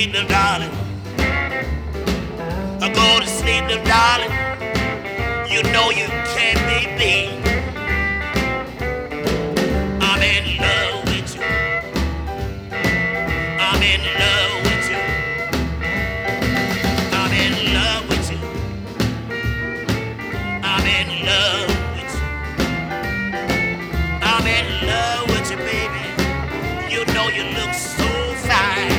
sleep, little darling. Go to sleep, little darling. You know you can't be beat. I'm in love with you. I'm in love with you. I'm in love with you. I'm in love with you. I'm in love with you, baby. You know you look so fine.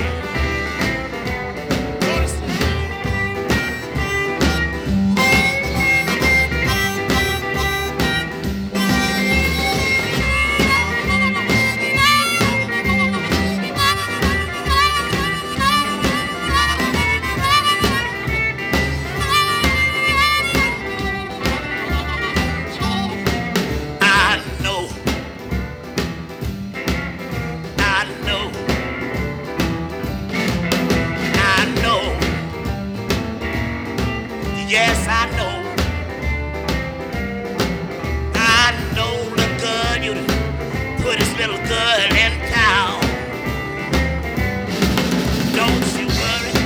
Yes, I know. I know the girl you put this little girl in town. Don't you worry.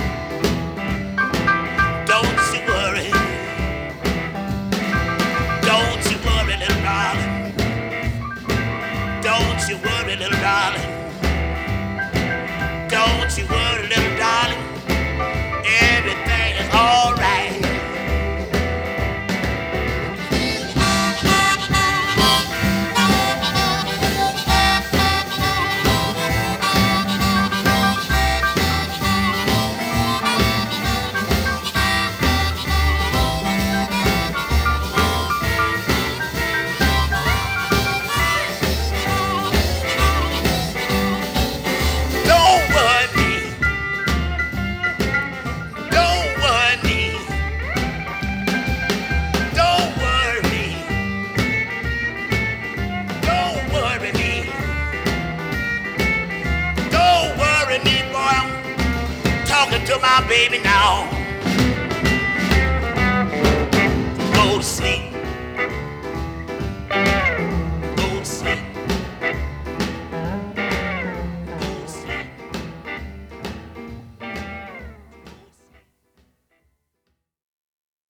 Don't you worry. Don't you worry, little darling. Don't you worry, little darling. Don't you worry, little darling. Everything is all right. To my baby now. Go to sleep.